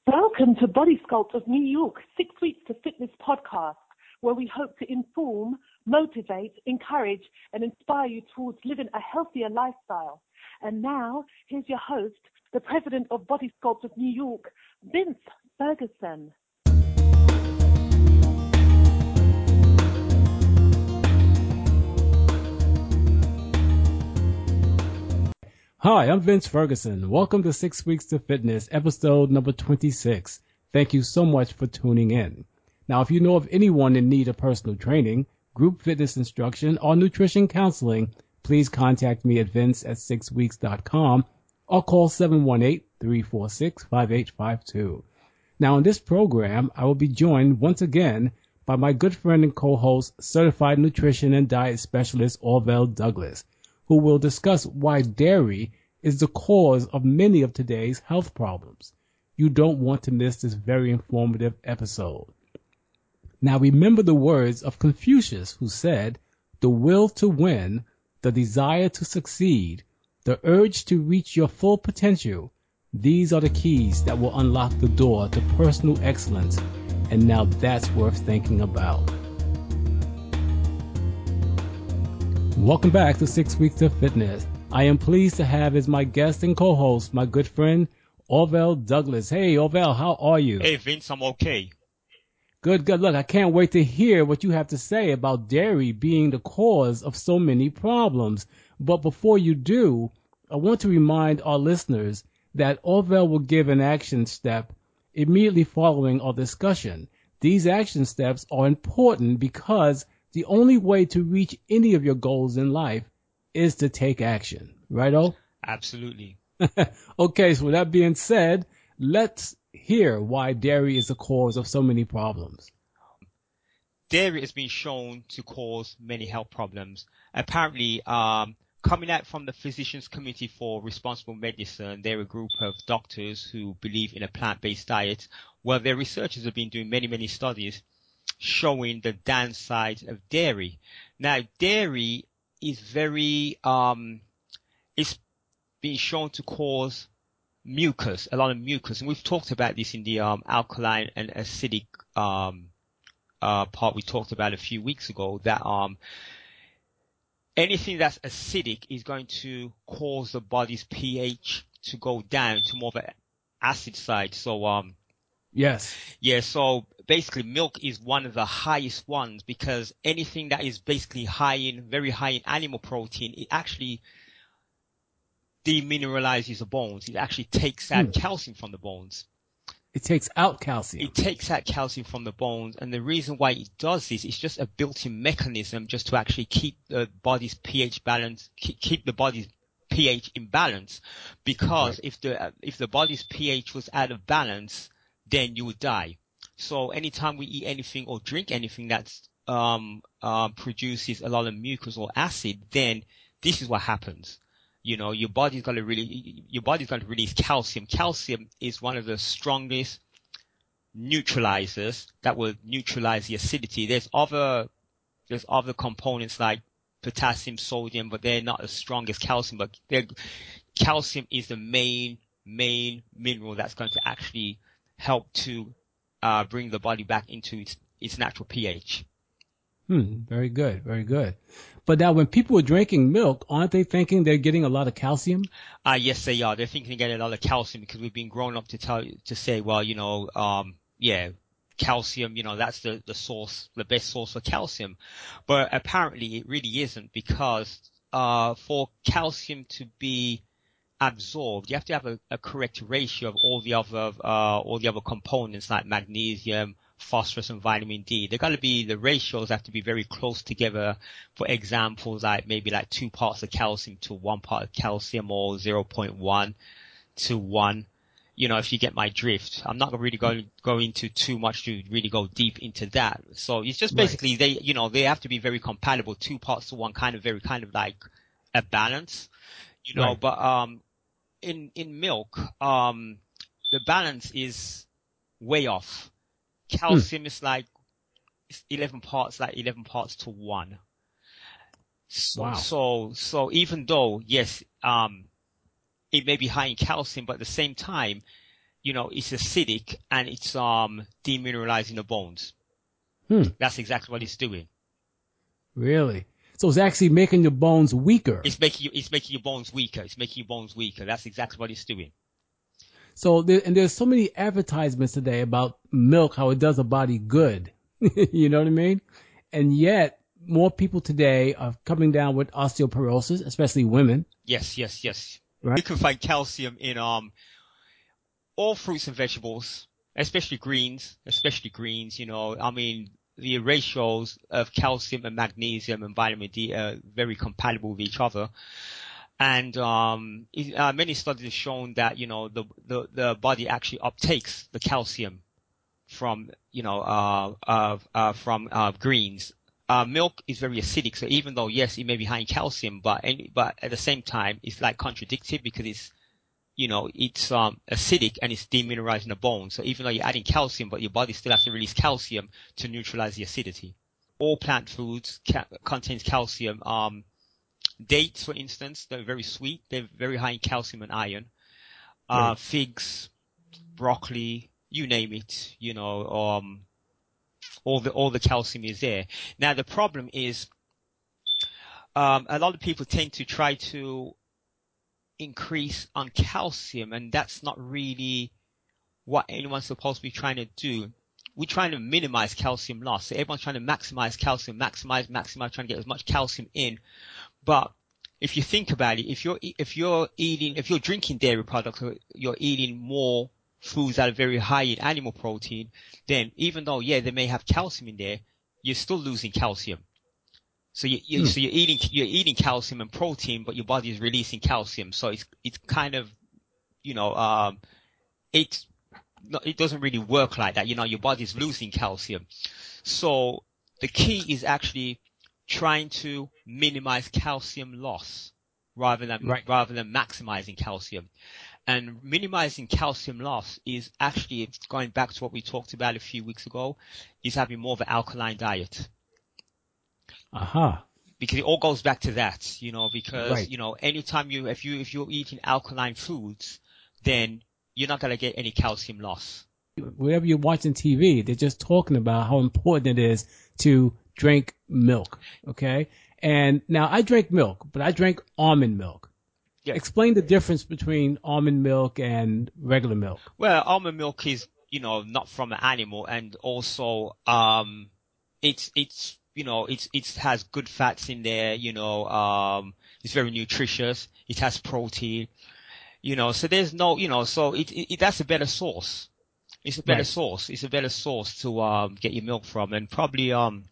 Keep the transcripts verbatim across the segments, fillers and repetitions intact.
Welcome to Body Sculpt of New York, Six Weeks to Fitness podcast, where we hope to inform, motivate, encourage, and inspire you towards living a healthier lifestyle. And now, here's your host, the president of Body Sculpt of New York, Vince Ferguson. Hi, I'm Vince Ferguson. Welcome to Six Weeks to Fitness, episode number twenty-six. Thank you so much for tuning in. Now, if you know of anyone in need of personal training, group fitness instruction, or nutrition counseling, please contact me at vince at six weeks dot com or call seven one eight, three four six, five eight five two. Now, in this program, I will be joined once again by my good friend and co-host, certified nutrition and diet specialist Orville Douglas, who will discuss why dairy is the cause of many of today's health problems. You don't want to miss this very informative episode. Now, remember the words of Confucius, who said, "The will to win, the desire to succeed, the urge to reach your full potential, these are the keys that will unlock the door to personal excellence." And now that's worth thinking about. Welcome back to Six Weeks of Fitness. I am pleased to have as my guest and co-host my good friend Orville Douglas. Hey, Orville, how are you? Hey, Vince, I'm okay. Good, good. Look, I can't wait to hear what you have to say about dairy being the cause of so many problems. But before you do, I want to remind our listeners that Orville will give an action step immediately following our discussion. These action steps are important because the only way to reach any of your goals in life is to take action. Right, O? Absolutely. Okay, so with that being said, let's hear why dairy is the cause of so many problems. Dairy has been shown to cause many health problems. Apparently, um, coming out from the Physicians Committee for Responsible Medicine, they're a group of doctors who believe in a plant-based diet. Well, their researchers have been doing many, many studies showing the downsides of dairy. Now, dairy is very, um, it's been shown to cause mucus, a lot of mucus. And we've talked about this in the um, alkaline and acidic um, uh, part we talked about a few weeks ago, that um, anything that's acidic is going to cause the body's pH to go down to more of an acid side. So, um, Yes. yeah, so basically milk is one of the highest ones, because anything that is basically high in, very high in animal protein, it actually demineralizes the bones. It actually takes out Hmm. calcium from the bones. It takes out calcium. It takes out calcium from the bones, and the reason why it does this is just a built-in mechanism just to actually keep the body's pH balance, keep, keep the body's pH in balance. Because Right. if the if the body's pH was out of balance, then you would die. So anytime we eat anything or drink anything that's um uh, produces a lot of mucus or acid, then this is what happens. You know, your body's going to really, your body's going to release calcium. Calcium is one of the strongest neutralizers that will neutralize the acidity. There's other, there's other components like potassium, sodium, but they're not as strong as calcium. But calcium is the main, main mineral that's going to actually help to uh, bring the body back into its, its natural pH. Hmm. Very good. Very good. But now when people are drinking milk, aren't they thinking they're getting a lot of calcium? Uh, yes, they are. They're thinking they get a lot of calcium because we've been grown up to tell, to say, well, you know, um, yeah, calcium, you know, that's the, the source, the best source for calcium. But apparently it really isn't, because, uh, for calcium to be absorbed, you have to have a, a correct ratio of all the other, uh, all the other components like magnesium, phosphorus, and vitamin D. They're going to be, the ratios have to be very close together. For examples, like maybe like two parts of calcium to one part of calcium, or zero point one to one. You know, if you get my drift. I'm not really going to go into too much to really go deep into that. So it's just basically Right. they, you know, they have to be very compatible, two parts to one, kind of very, kind of like a balance, you know, Right. but, um, in, in milk, um, the balance is way off. Hmm. Calcium is like it's eleven parts, like eleven parts to one. So, Wow. so, so even though, yes, um, it may be high in calcium, but at the same time, you know, it's acidic and it's um demineralizing the bones. Hmm. That's exactly what it's doing. Really? So it's actually making your bones weaker. It's making you, it's making your bones weaker. It's making your bones weaker. That's exactly what it's doing. So there, and there's so many advertisements today about milk, how it does a body good. You know what I mean? And yet more people today are coming down with osteoporosis, especially women. Yes, yes, yes. Right. You can find calcium in um all fruits and vegetables, especially greens, especially greens. You know, I mean, the ratios of calcium and magnesium and vitamin D are very compatible with each other. And um, it, uh, many studies have shown that, you know, the, the, the body actually uptakes the calcium from, you know, uh, uh, uh, from uh, greens. Uh, milk is very acidic, so even though, yes, it may be high in calcium, but any, but at the same time, it's like contradicted because it's, you know, it's um, acidic and it's demineralizing the bone. So even though you're adding calcium, but your body still has to release calcium to neutralize the acidity. All plant foods ca- contains calcium. Um, dates, for instance, they're very sweet. They're very high in calcium and iron. Uh, Right. figs, broccoli, you name it, you know, um, all the, all the calcium is there. Now the problem is, um, a lot of people tend to try to increase on calcium, and that's not really what anyone's supposed to be trying to do. We're trying to minimize calcium loss. So everyone's trying to maximize calcium, maximize, maximize, trying to get as much calcium in. But if you think about it, if you're, if you're eating, if you're drinking dairy products, or you're eating more foods that are very high in animal protein, then even though, yeah, they may have calcium in there, you're still losing calcium. So you, you Hmm. so you're eating, you're eating calcium and protein, but your body is releasing calcium. So it's, it's kind of, you know, um, it's, no, it doesn't really work like that. You know, your body's losing calcium. So the key is actually trying to minimize calcium loss rather than, Right. rather than maximizing calcium. And minimizing calcium loss is actually, going back to what we talked about a few weeks ago, is having more of an alkaline diet. Aha. Because it all goes back to that, you know, because, Right. you know, anytime you, if you, if you're eating alkaline foods, then you're not going to get any calcium loss. Wherever you're watching T V, they're just talking about how important it is to drink milk. Okay. And now I drink milk, but I drink almond milk. Yeah. Explain the difference between almond milk and regular milk. Well, almond milk is, you know, not from an animal, and also, um, it's, it's, you know, it's, it has good fats in there, you know, um, it's very nutritious. It has protein, you know, so there's no, you know, so it, it, that's a better source. It's a better Right. source. It's a better source to, um, get your milk from. And probably, um,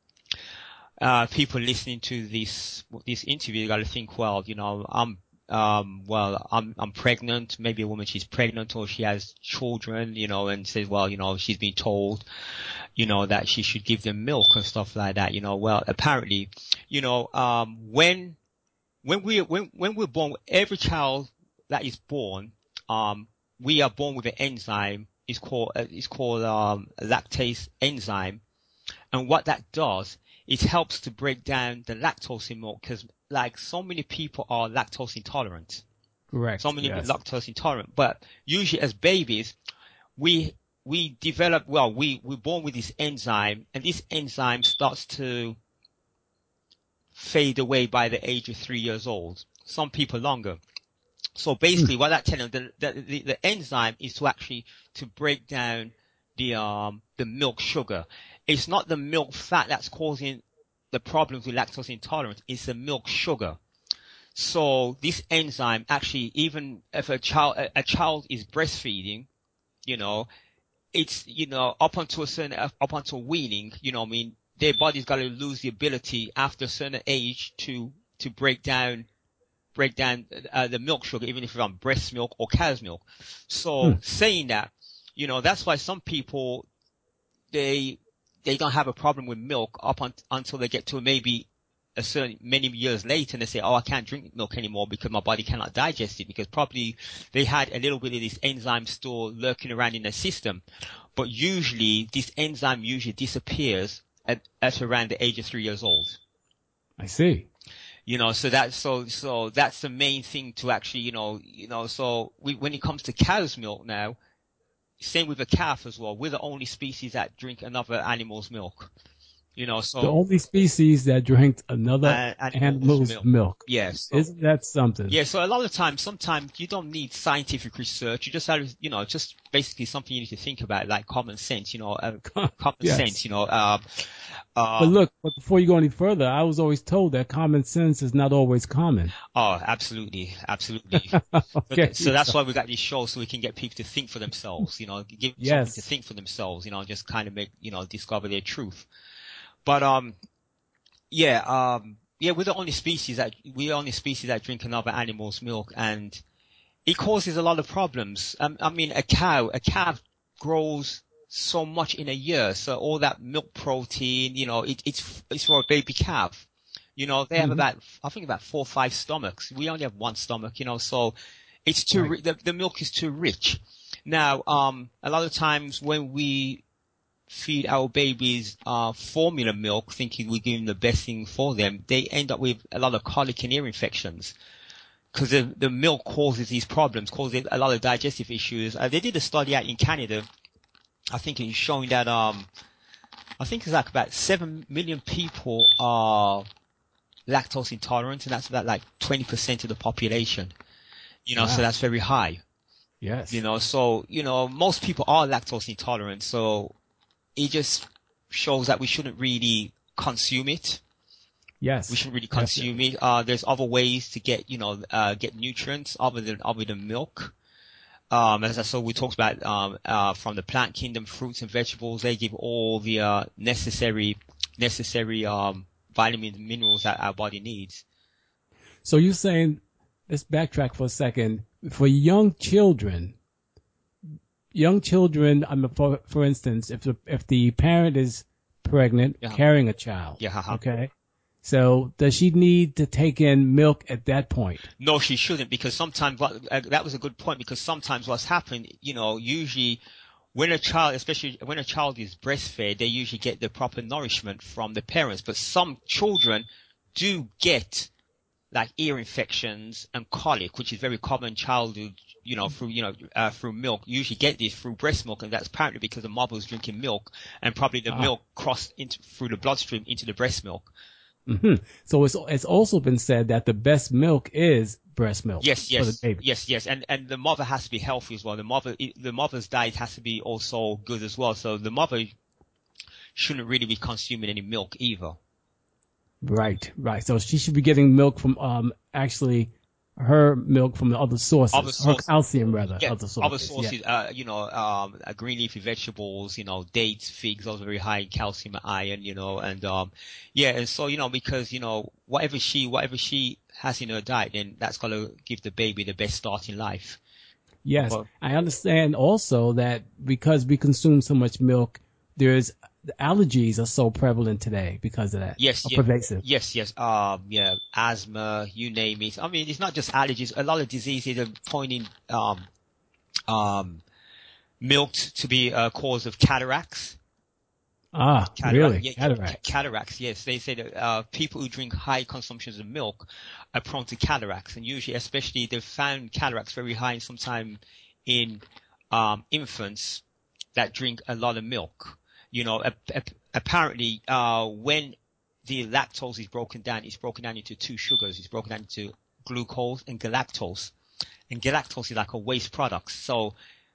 uh, people listening to this, this interview got to think, well, you know, I'm, um, well, I'm, I'm pregnant. Maybe a woman, she's pregnant or she has children, you know, and says, well, you know, she's been told, you know, that she should give them milk and stuff like that, you know. Well, apparently, you know, um, when, when we, when, when we're born, every child that is born, um, we are born with an enzyme. It's called, uh, it's called, um, lactase enzyme. And what that does, it helps to break down the lactose in milk, because like so many people are lactose intolerant. Correct. So many Yes. people are lactose intolerant. But usually as babies, we, we develop, well, we, we're born with this enzyme, and this enzyme starts to fade away by the age of three years old. Some people longer. So basically what that telling them, the, the, the, the enzyme is to actually, to break down the, um, the milk sugar. It's not the milk fat that's causing the problems with lactose intolerance. It's the milk sugar. So this enzyme actually, even if a child, a, a child is breastfeeding, you know, it's, you know, up until a certain, up until weaning, you know what I mean, their body's got to lose the ability after a certain age to, to break down break down uh, the milk sugar, even if it's on breast milk or cow's milk. So Hmm. saying that, you know, that's why some people, they, they don't have a problem with milk up on, until they get to maybe a certain, many years later, and they say, oh, I can't drink milk anymore because my body cannot digest it, because probably they had a little bit of this enzyme still lurking around in their system. But usually this enzyme usually disappears at, at around the age of three years old. I see. You know, so that's, so, so that's the main thing to actually, you know, you know, so we, when it comes to cow's milk now, same with a calf as well. We're the only species that drink another animal's milk. You know, so the only species that drank another uh, animal's, animal's milk. milk. Yes. So, isn't that something? Yeah, so a lot of times, sometimes you don't need scientific research. You just have, you know, just basically something you need to think about, like common sense, you know, uh, common yes. sense, you know. Uh, uh, but look, but before you go any further, I was always told that common sense is not always common. Oh, absolutely, absolutely. okay, so, so that's why we got these shows, so we can get people to think for themselves, you know, give yes. something to think for themselves, you know, just kind of make, you know, discover their truth. But um, yeah, um, yeah, we're the only species that we're the only species that drink another animal's milk, and it causes a lot of problems. Um, I mean, a cow, a calf grows so much in a year, so all that milk protein, you know, it, it's it's for a baby calf. You know, they have mm-hmm. about, I think about four or five stomachs. We only have one stomach, you know, so it's too, right. the, the milk is too rich. Now, um, a lot of times when we feed our babies uh formula milk thinking we're giving the best thing for them, they end up with a lot of colic and ear infections because the, the milk causes these problems, causes a lot of digestive issues. Uh, they did a study out in Canada, I think it's showing that um I think it's like about seven million people are lactose intolerant, and that's about like twenty percent of the population, you know. Wow. So that's very high. Yes. You know, so you know most people are lactose intolerant, so it just shows that we shouldn't really consume it. Yes. We shouldn't really consume definitely. it. Uh, there's other ways to get, you know, uh, get nutrients other than, other than milk. Um, as I saw, we talked about, um, uh, from the plant kingdom, fruits and vegetables, they give all the, uh, necessary, necessary, um, vitamins and minerals that our body needs. So you're saying, let's backtrack for a second. For young children, young children, I mean, for, for instance, if the, if the parent is pregnant, yeah. carrying a child, yeah, uh-huh. okay, so does she need to take in milk at that point? No, she shouldn't, because sometimes what, uh, that was a good point, because sometimes what's happened, you know, usually when a child, especially when a child is breastfed, they usually get the proper nourishment from the parents. But some children do get like ear infections and colic, which is very common in childhood, you know, through, you know, uh, through milk. You usually get this through breast milk, and that's apparently because the mother was drinking milk, and probably the ah. milk crossed into, through the bloodstream into the breast milk. Mm-hmm. So it's it's also been said that the best milk is breast milk. Yes, yes, for the baby. yes, yes, and and the mother has to be healthy as well. The mother, the mother's diet has to be also good as well. So the mother shouldn't really be consuming any milk either. Right, right. So she should be getting milk from um actually her milk from the other sources, other sources. Her calcium rather, yeah, other sources. Other sources, yeah. uh, you know, um, uh, green leafy vegetables, you know, dates, figs, those are very high in calcium and iron, you know, and, um, yeah, and so, you know, because, you know, whatever she, whatever she has in her diet, then that's going to give the baby the best start in life. Yes. But, I understand also that because we consume so much milk, there's the allergies are so prevalent today because of that. Yes, or yeah, pervasive. Yes, yes. Um, yeah, asthma, you name it. I mean, it's not just allergies. A lot of diseases are pointing, um, um, milk to be a cause of cataracts. Ah, Cataract, really? yeah, Cataracts. Cataracts, yes. They say that uh, people who drink high consumptions of milk are prone to cataracts, and usually, especially, they've found cataracts very high sometime in um, infants that drink a lot of milk. You know, a, a, apparently, uh, when the lactose is broken down, it's broken down into two sugars. It's broken down into glucose and galactose, and galactose is like a waste product. So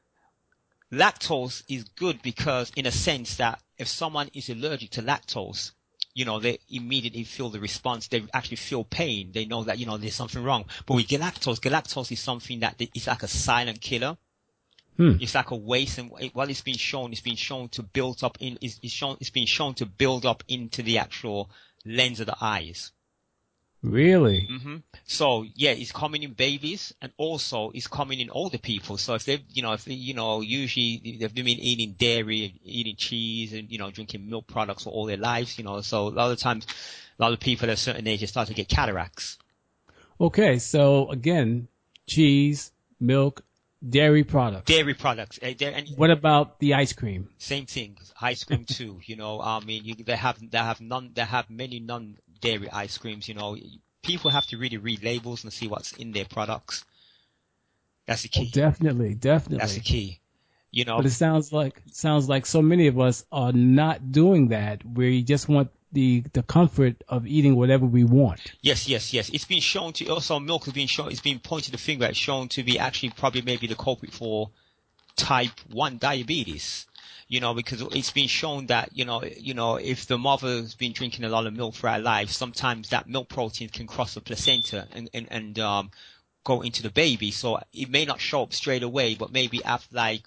lactose is good because, in a sense, that if someone is allergic to lactose, you know, they immediately feel the response. They actually feel pain. They know that, you know, there's something wrong. But with galactose, galactose is something that it's like a silent killer. Hmm. It's like a waste, and while it's been shown, it's been shown to build up in, it's, it's shown, it's been shown to build up into the actual lens of the eyes. Really? Mm-hmm. So yeah, it's common in babies, and also it's common in older people. So if they've, you know, if they, you know, usually they've been eating dairy, eating cheese, and, you know, drinking milk products for all their lives, you know, so a lot of times, a lot of people at a certain age start to get cataracts. Okay, so again, cheese, milk, dairy products. Dairy products. Uh, and what about the ice cream? Same thing. Ice cream too. You know, I mean, you, they have, they have none, they have many non-dairy ice creams. You know, people have to really read labels and see what's in their products. That's the key. Oh, definitely, definitely. That's the key. You know, But it sounds like sounds like so many of us are not doing that. We just want the the comfort of eating whatever we want. yes, yes, yes. It's been shown to also milk has been shown. It's been pointed the finger at, shown to be actually probably maybe the culprit for type one diabetes. You know, because it's been shown that, you know, you know, if the mother's been drinking a lot of milk for her life, sometimes that milk protein can cross the placenta and, and, and, um, go into the baby. So it may not show up straight away, but maybe after like,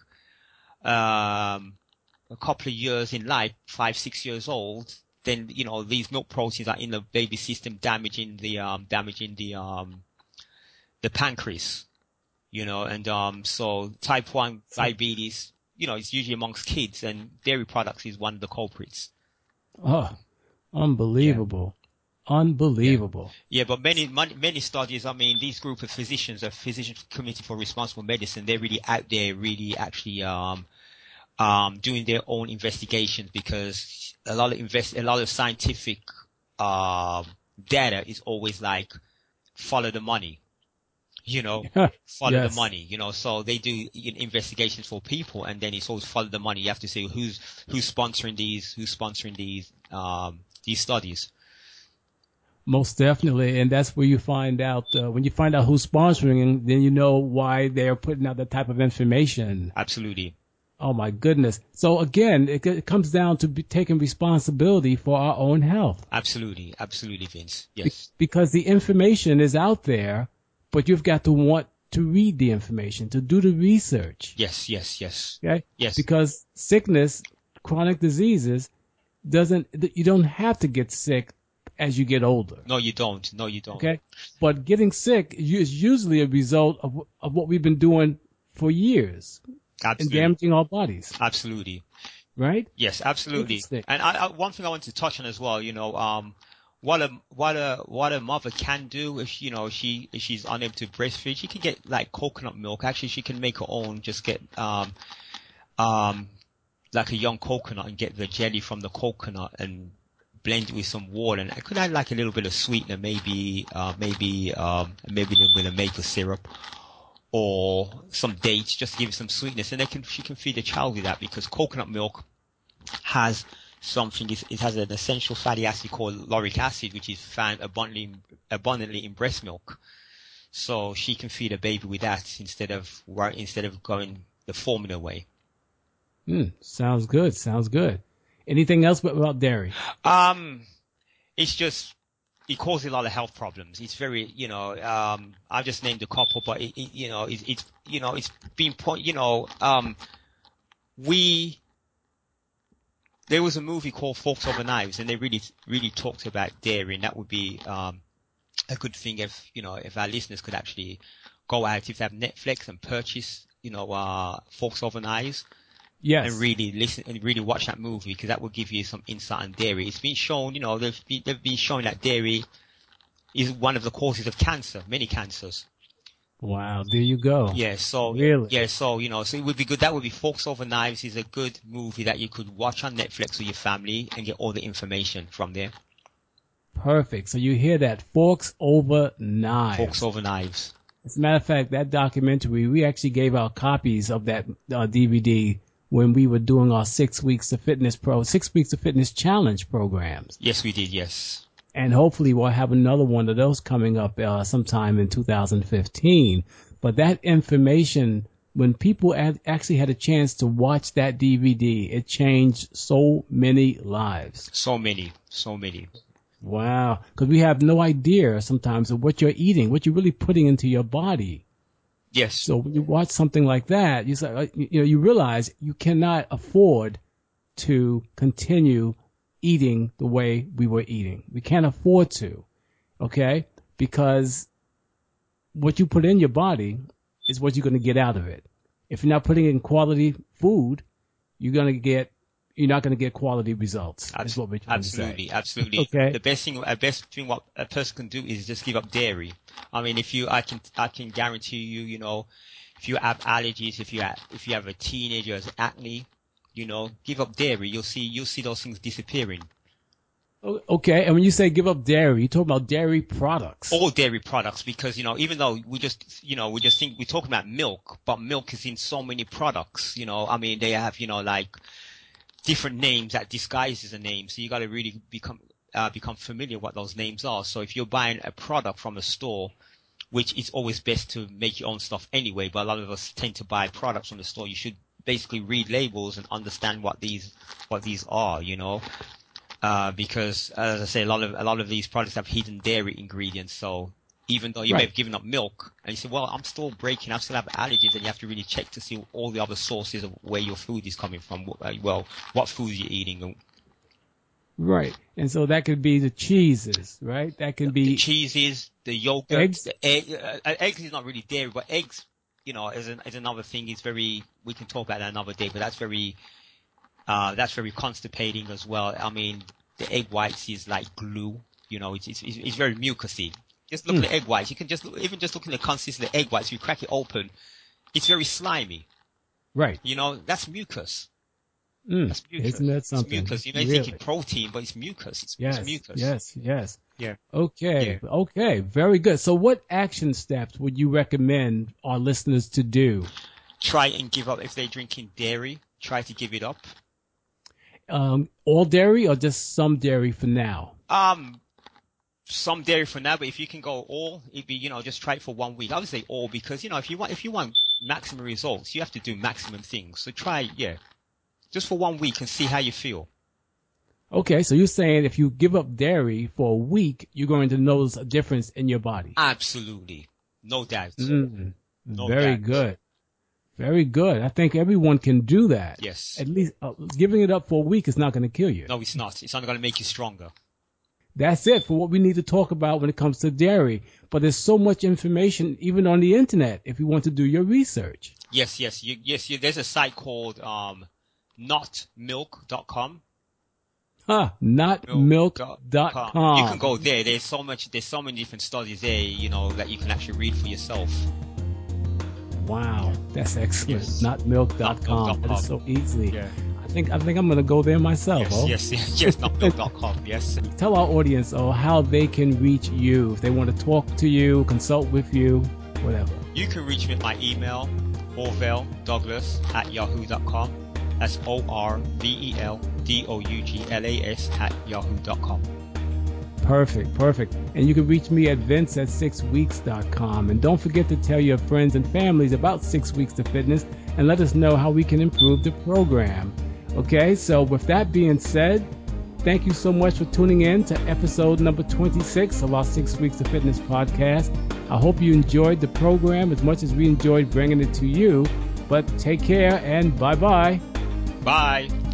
um, a couple of years in life, five, six years old, then, you know, these milk proteins are in the baby system damaging the, um, damaging the, um, the pancreas, you know, and, um, so type one diabetes, you know, it's usually amongst kids, and dairy products is one of the culprits. Oh, unbelievable. Unbelievable. Yeah, but many, many, many studies, I mean, these group of physicians, a physician committee for responsible medicine, they're really out there, really actually, um, um, doing their own investigations, because a lot of invest, a lot of scientific, um, data is always like, follow the money, you know, follow the Yes. money, you know, so they do investigations for people, and then it's always follow the money. You have to say who's, who's sponsoring these, who's sponsoring these, um, these studies. Most definitely, and that's where you find out uh, when you find out who's sponsoring, then you know why they're putting out that type of information. Absolutely. Oh my goodness! So again, it, it comes down to be taking responsibility for our own health. Absolutely, absolutely, Vince. Be- Yes. because the information is out there, but you've got to want to read the information, to do the research. Yes, yes, yes. Okay? Yes. Because sickness, chronic diseases, doesn't you don't have to get sick as you get older. No, you don't. No, you don't. Okay, but getting sick is usually a result of of what we've been doing for years and Absolutely. damaging our bodies, Absolutely. right? Yes, absolutely. Interesting. And I, I, one thing I want to touch on as well, you know, um, what a what a what a mother can do if you know she if she's unable to breastfeed, she can get like coconut milk. Actually, she can make her own. Just get um um like a young coconut and get the jelly from the coconut and blend it with some water, and I could add like a little bit of sweetener, maybe uh maybe um maybe a little bit of maple syrup or some dates, just to give it some sweetness, and they can she can feed the child with that, because coconut milk has something, it has an essential fatty acid called lauric acid, which is found abundantly abundantly in breast milk. So she can feed a baby with that instead of instead of going the formula way. Mm, sounds good. Sounds good. Anything else about dairy? Um, it's just it causes a lot of health problems. It's very, you know, um, I've just named a couple, but it, it you know, it, it's, you know, it's been point, you know, um, we, there was a movie called Forks Over Knives, and they really, really talked about dairy, and that would be, um, a good thing if, you know, if our listeners could actually go out, if they have Netflix, and purchase, you know, uh, Forks Over Knives. Yes. And really listen and really watch that movie, because that will give you some insight on dairy. It's been shown, you know, they've been, they've been showing that dairy is one of the causes of cancer, many cancers. Wow. There you go. Yeah, so Really? yeah, so you know, so it would be good. That would be Forks Over Knives is a good movie that you could watch on Netflix with your family and get all the information from there. Perfect. So you hear that? Forks Over Knives. Forks Over Knives. As a matter of fact, that documentary, we actually gave out copies of that uh, D V D when we were doing our six weeks of fitness pro, six weeks of fitness challenge programs. Yes, we did. Yes. And hopefully we'll have another one of those coming up uh, sometime in two thousand fifteen. But that information, when people ad- actually had a chance to watch that D V D, it changed so many lives. So many, so many. Wow. Because we have no idea sometimes of what you're eating, what you're really putting into your body. Yes. So when you watch something like that, you say, you know, you realize you cannot afford to continue eating the way we were eating. We can't afford to, okay? Because what you put in your body is what you're going to get out of it. If you're not putting in quality food, you're going to get, you're not going to get quality results. That's what we're trying absolutely, to say. Absolutely. Okay. The best thing, the best thing what a person can do is just give up dairy. I mean, if you, I can, I can guarantee you, you know, if you have allergies, if you have, if you have a teenager who has acne, you know, give up dairy. You'll see, you'll see those things disappearing. O- Okay, and when you say give up dairy, you talk about dairy products. All dairy products, because, you know, even though we just, you know, we just think we're talking about milk, but milk is in so many products, you know, I mean, they have, you know, like different names that disguises a name. So you got to really become, uh, become familiar what those names are. So if you're buying a product from a store, which is always best to make your own stuff anyway, but a lot of us tend to buy products from the store, you should basically read labels and understand what these, what these are, you know. Uh, because as I say, a lot of a lot of these products have hidden dairy ingredients. So even though you Right. may have given up milk, and you say, "Well, I'm still breaking, I still have allergies," and you have to really check to see all the other sources of where your food is coming from. Uh, Well, what food you're eating. Right. And so that could be the cheeses, right? That can The be cheeses, the yogurt, eggs. the egg. Uh, uh, eggs is not really dairy, but eggs, you know, is an, is another thing. It's very. We can talk about that another day, but that's very. Uh, that's very constipating as well. I mean, the egg whites is like glue. You know, it's it's it's it's very mucousy. Just look Mm. at the egg whites. You can just look, even just look at the consistency of the egg whites. You crack it open, it's very slimy. Right. You know, that's mucus. Mm. That's mucus. Isn't that It's something? mucus. You may think Really? it's protein, but it's mucus. It's, it's Yes. mucus. Yes. Yes. Yeah. Okay. Yeah. Okay. Very good. So what action steps would you recommend our listeners to do? Try and give up if they're drinking dairy. Try to give it up. Um, all dairy or just some dairy for now? Um, some dairy for now, but if you can go all, it'd be, you know, just try it for one week. I would say all because, you know, if you want, if you want maximum results, you have to do maximum things. So try, yeah, just for one week and see how you feel. Okay. So you're saying if you give up dairy for a week, you're going to notice a difference in your body. Absolutely. No doubt. Mm. No Very doubt. good. Very good. I think everyone can do that. Yes. At least uh, giving it up for a week is not going to kill you. No, it's not. It's only going to make you stronger. That's it for what we need to talk about when it comes to dairy. But there's so much information even on the internet if you want to do your research. Yes, yes, you, yes. You, there's a site called um, not milk dot com. Huh, not milk dot com. You can go there. There's so much. There's so many different studies there. You know that you can actually read for yourself. Wow, that's excellent. Yes. not milk dot com. not milk dot com. That is so easy. Yeah. I think I think I'm gonna go there myself. Yes, oh. yes, yes, yes. not milk dot com. Yes. Tell our audience oh how they can reach you if they want to talk to you, consult with you, whatever. You can reach me at my email, orvel douglas at yahoo dot com. That's O R V E L D O U G L A S at yahoo dot com. Perfect, perfect. And you can reach me at vince at six weeks dot com. And don't forget to tell your friends and families about Six Weeks to Fitness and let us know how we can improve the program. Okay, so with that being said, thank you so much for tuning in to episode number twenty-six of our Six Weeks to Fitness podcast. I hope you enjoyed the program as much as we enjoyed bringing it to you. But take care and bye-bye. Bye.